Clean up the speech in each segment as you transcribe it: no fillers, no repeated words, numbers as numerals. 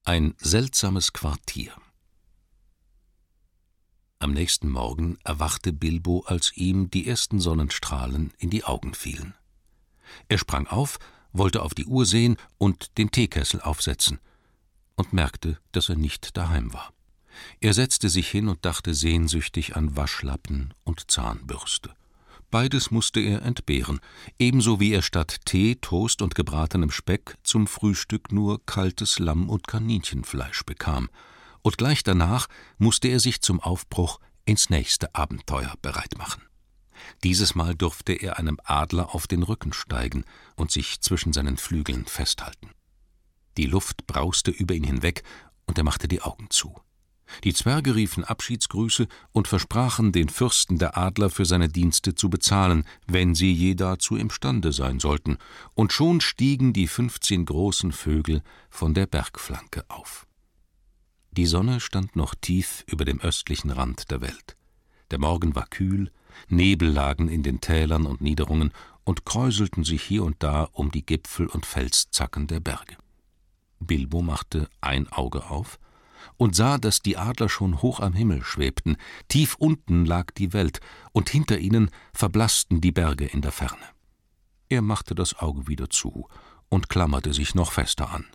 Ein seltsames Quartier. Am nächsten Morgen erwachte Bilbo, als ihm die ersten Sonnenstrahlen in die Augen fielen. Er sprang auf, wollte auf die Uhr sehen und den Teekessel aufsetzen und merkte, dass er nicht daheim war. Er setzte sich hin und dachte sehnsüchtig an Waschlappen und Zahnbürste. Beides musste er entbehren, ebenso wie er statt Tee, Toast und gebratenem Speck zum Frühstück nur kaltes Lamm- und Kaninchenfleisch bekam. Und gleich danach musste er sich zum Aufbruch ins nächste Abenteuer bereit machen. Dieses Mal durfte er einem Adler auf den Rücken steigen und sich zwischen seinen Flügeln festhalten. Die Luft brauste über ihn hinweg, und er machte die Augen zu. Die Zwerge riefen Abschiedsgrüße und versprachen, den Fürsten der Adler für seine Dienste zu bezahlen, wenn sie je dazu imstande sein sollten, und schon stiegen die 15 großen Vögel von der Bergflanke auf. Die Sonne stand noch tief über dem östlichen Rand der Welt. Der Morgen war kühl, Nebel lagen in den Tälern und Niederungen und kräuselten sich hier und da um die Gipfel und Felszacken der Berge. Bilbo machte ein Auge auf und sah, dass die Adler schon hoch am Himmel schwebten. Tief unten lag die Welt, und hinter ihnen verblassten die Berge in der Ferne. Er machte das Auge wieder zu und klammerte sich noch fester an.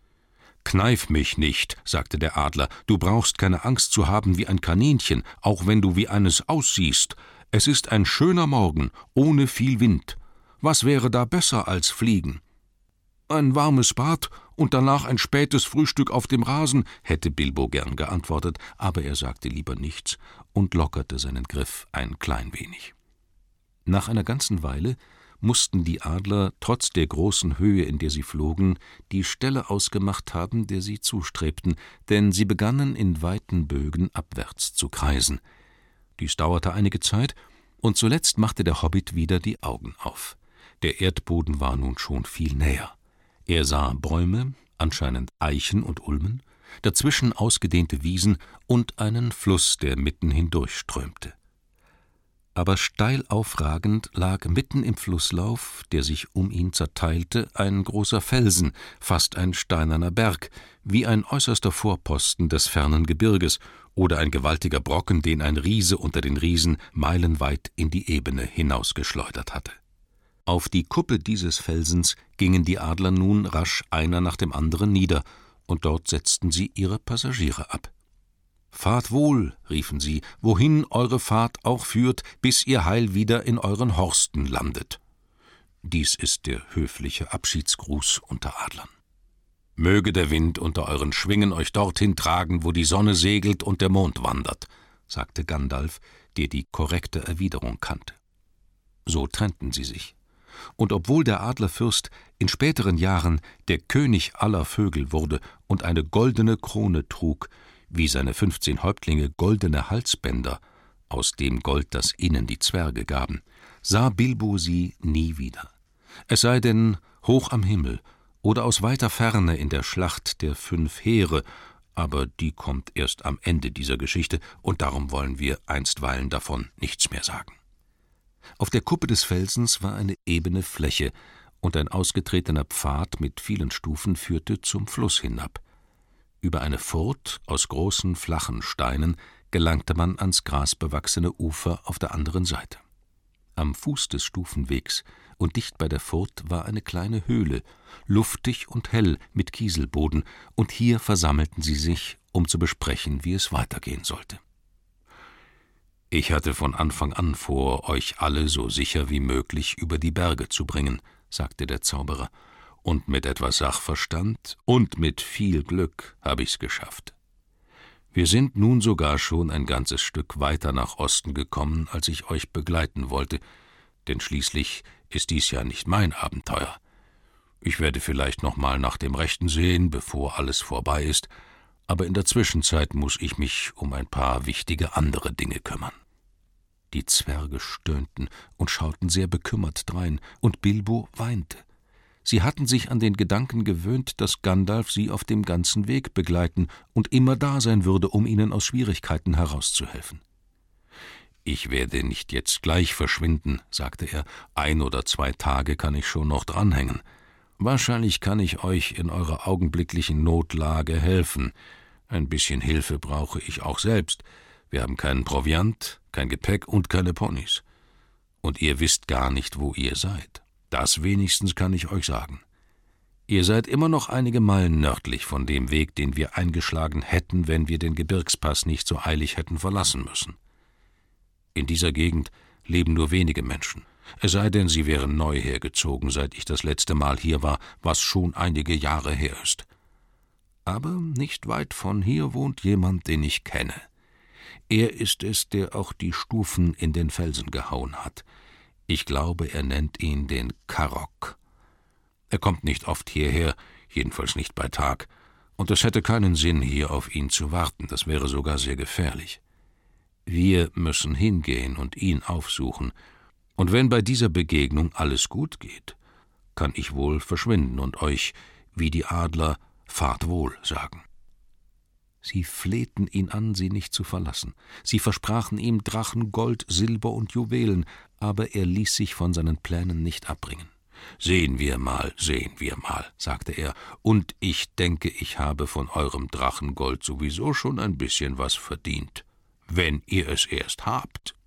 »Kneif mich nicht«, sagte der Adler, »du brauchst keine Angst zu haben wie ein Kaninchen, auch wenn du wie eines aussiehst. Es ist ein schöner Morgen, ohne viel Wind. Was wäre da besser als fliegen?« »Ein warmes Bad und danach ein spätes Frühstück auf dem Rasen«, hätte Bilbo gern geantwortet, aber er sagte lieber nichts und lockerte seinen Griff ein klein wenig. Nach einer ganzen Weile mussten die Adler, trotz der großen Höhe, in der sie flogen, die Stelle ausgemacht haben, der sie zustrebten, denn sie begannen in weiten Bögen abwärts zu kreisen. Dies dauerte einige Zeit, und zuletzt machte der Hobbit wieder die Augen auf. Der Erdboden war nun schon viel näher. Er sah Bäume, anscheinend Eichen und Ulmen, dazwischen ausgedehnte Wiesen und einen Fluss, der mitten hindurchströmte. Aber steil aufragend lag mitten im Flusslauf, der sich um ihn zerteilte, ein großer Felsen, fast ein steinerner Berg, wie ein äußerster Vorposten des fernen Gebirges oder ein gewaltiger Brocken, den ein Riese unter den Riesen meilenweit in die Ebene hinausgeschleudert hatte. Auf die Kuppe dieses Felsens gingen die Adler nun rasch einer nach dem anderen nieder, und dort setzten sie ihre Passagiere ab. »Fahrt wohl«, riefen sie, »wohin eure Fahrt auch führt, bis ihr heil wieder in euren Horsten landet.« Dies ist der höfliche Abschiedsgruß unter Adlern. »Möge der Wind unter euren Schwingen euch dorthin tragen, wo die Sonne segelt und der Mond wandert«, sagte Gandalf, der die korrekte Erwiderung kannte. So trennten sie sich. Und obwohl der Adlerfürst in späteren Jahren der König aller Vögel wurde und eine goldene Krone trug, wie seine 15 Häuptlinge goldene Halsbänder, aus dem Gold, das ihnen die Zwerge gaben, sah Bilbo sie nie wieder. Es sei denn hoch am Himmel oder aus weiter Ferne in der Schlacht der 5 Heere, aber die kommt erst am Ende dieser Geschichte, und darum wollen wir einstweilen davon nichts mehr sagen. Auf der Kuppe des Felsens war eine ebene Fläche, und ein ausgetretener Pfad mit vielen Stufen führte zum Fluss hinab. Über eine Furt aus großen, flachen Steinen gelangte man ans grasbewachsene Ufer auf der anderen Seite. Am Fuß des Stufenwegs und dicht bei der Furt war eine kleine Höhle, luftig und hell mit Kieselboden, und hier versammelten sie sich, um zu besprechen, wie es weitergehen sollte. »Ich hatte von Anfang an vor, euch alle so sicher wie möglich über die Berge zu bringen«, sagte der Zauberer, »und mit etwas Sachverstand und mit viel Glück habe ich's geschafft. Wir sind nun sogar schon ein ganzes Stück weiter nach Osten gekommen, als ich euch begleiten wollte, denn schließlich ist dies ja nicht mein Abenteuer. Ich werde vielleicht noch mal nach dem Rechten sehen, bevor alles vorbei ist, aber in der Zwischenzeit muss ich mich um ein paar wichtige andere Dinge kümmern.« Die Zwerge stöhnten und schauten sehr bekümmert drein, und Bilbo weinte. Sie hatten sich an den Gedanken gewöhnt, dass Gandalf sie auf dem ganzen Weg begleiten und immer da sein würde, um ihnen aus Schwierigkeiten herauszuhelfen. »Ich werde nicht jetzt gleich verschwinden«, sagte er, »1 oder 2 Tage kann ich schon noch dranhängen. Wahrscheinlich kann ich euch in eurer augenblicklichen Notlage helfen. Ein bisschen Hilfe brauche ich auch selbst. Wir haben keinen Proviant, kein Gepäck und keine Ponys. Und ihr wisst gar nicht, wo ihr seid. Das wenigstens kann ich euch sagen. Ihr seid immer noch einige Meilen nördlich von dem Weg, den wir eingeschlagen hätten, wenn wir den Gebirgspass nicht so eilig hätten verlassen müssen. In dieser Gegend leben nur wenige Menschen, es sei denn, sie wären neu hergezogen, seit ich das letzte Mal hier war, was schon einige Jahre her ist. Aber nicht weit von hier wohnt jemand, den ich kenne. Er ist es, der auch die Stufen in den Felsen gehauen hat. Ich glaube, er nennt ihn den Karok. Er kommt nicht oft hierher, jedenfalls nicht bei Tag, und es hätte keinen Sinn, hier auf ihn zu warten, das wäre sogar sehr gefährlich. Wir müssen hingehen und ihn aufsuchen, und wenn bei dieser Begegnung alles gut geht, kann ich wohl verschwinden und euch, wie die Adler, Fahrt wohl sagen. Sie flehten ihn an, sie nicht zu verlassen. Sie versprachen ihm Drachen, Gold, Silber und Juwelen, aber er ließ sich von seinen Plänen nicht abbringen. »Sehen wir mal, sagte er, »und ich denke, ich habe von eurem Drachengold sowieso schon ein bisschen was verdient, wenn ihr es erst habt.«